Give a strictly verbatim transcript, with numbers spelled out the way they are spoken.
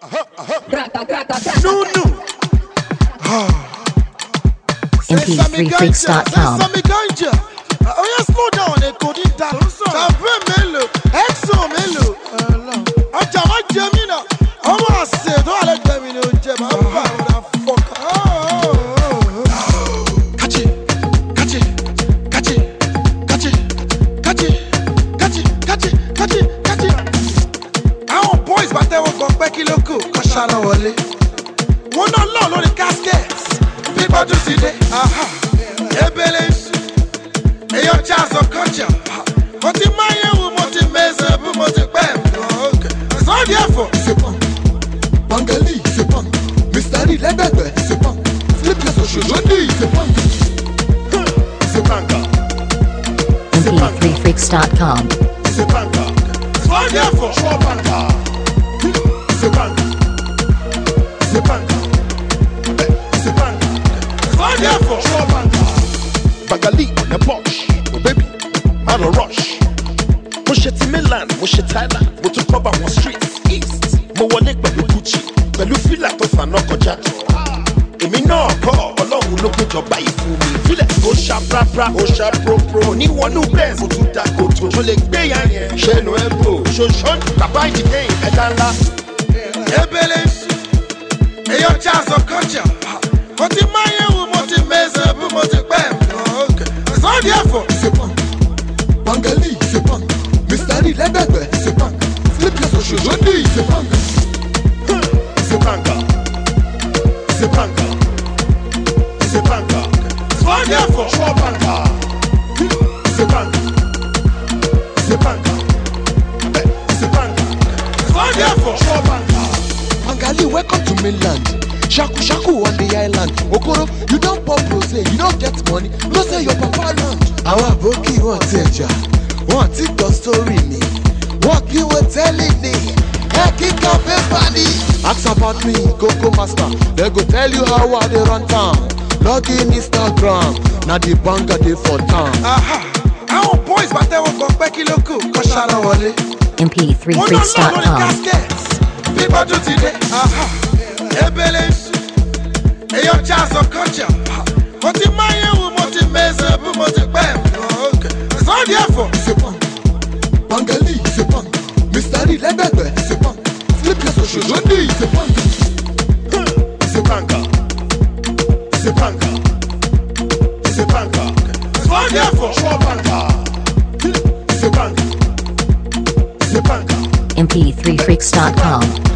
No, no. M P three freaks dot com. Oh, yeah, slow down. They go deep down. Champagne melo, exo melo. I'm Jama Jamina. I'm gonna say, don't let them in your jam. I'm gonna fuck. Catch it, catch it, catch it, catch it, catch it, catch it, catch it, catch it, catch it. Our boys, but they won't go back in loco. Kashana Wale. One not long on the caskets. People do today. Aha. Ebele. Et your chance of culture. What in my year, what in Mesa, what in Bam. It's all there for. C'est pas. Bangali, c'est pas. Mystère, les bébés, c'est pas. Flip les sociaux, je dis, c'est pas. C'est pas encore. M P three freaks dot com. C'est pas encore. It's all there for. Je vois pas encore. C'est pas encore. C'est pas encore. C'est pas encore. It's all there for. Je vois pas encore. Bangali on the box. Baby, man a rush. Push it to Milan, push it Thailand. Mo to cover one street east. Mo wọlé pẹ̀lú Gucci, pẹ̀lú fìlà tó fànà kọjá. Èmi náà kọ́ Ọlọ́run ló péjọba ìfún mi. Fílẹ̀ tó ṣá prapra, ó ṣá propro. Oníwọ̀nú bẹ́ẹ̀ mo tún dá kòtò. Mo lè gbé yan yẹn. Ṣé nu ẹ bò? Ṣoṣo bàbá ìdílé ẹ̀dá ńlá. Ebele, your chance of culture. What in my year, what in Mesa, what in Bam. It's all there for. C'est pas. Bangali, c'est pas. Mystère, les bébés, c'est pas. Flip les sociaux, je dis, c'est pas. C'est pas encore. C'est pas encore. C'est pas encore. It's all there for. Je vois pas encore. C'est pas encore. C'est pas encore. C'est pas encore. It's all there for. Je vois pas encore. Bangali, welcome to mainland. Shaku shaku on the island. Okoro, you don't pop rose, you don't get money. No say your papa land. Àwọn àbókí wọn ti ẹja, wọn ti gbọ́ story mi. Wọ́n kí wọ́n tẹ́lẹ̀ ní. Ẹ kíkà pépà ní. Ask about me, Coco Master. They go tell you how I dey run town. Log in Instagram, na the banger dey for town. Aha. Our boys, but they won't go back in loco. Kashana Wale. M P three freaks dot com. People do today. Aha. Ebele. Et your chance of culture. What in my year, what in Mesa, what in Bam. It's all there for. C'est pas. Bangali, c'est pas. Mystère, les bébés, c'est pas. Flip les sociaux, je dis, c'est pas. C'est pas encore. C'est pas encore. C'est pas encore. It's all there for. Je vois pas encore. C'est pas encore. C'est pas encore. M P three freaks dot com.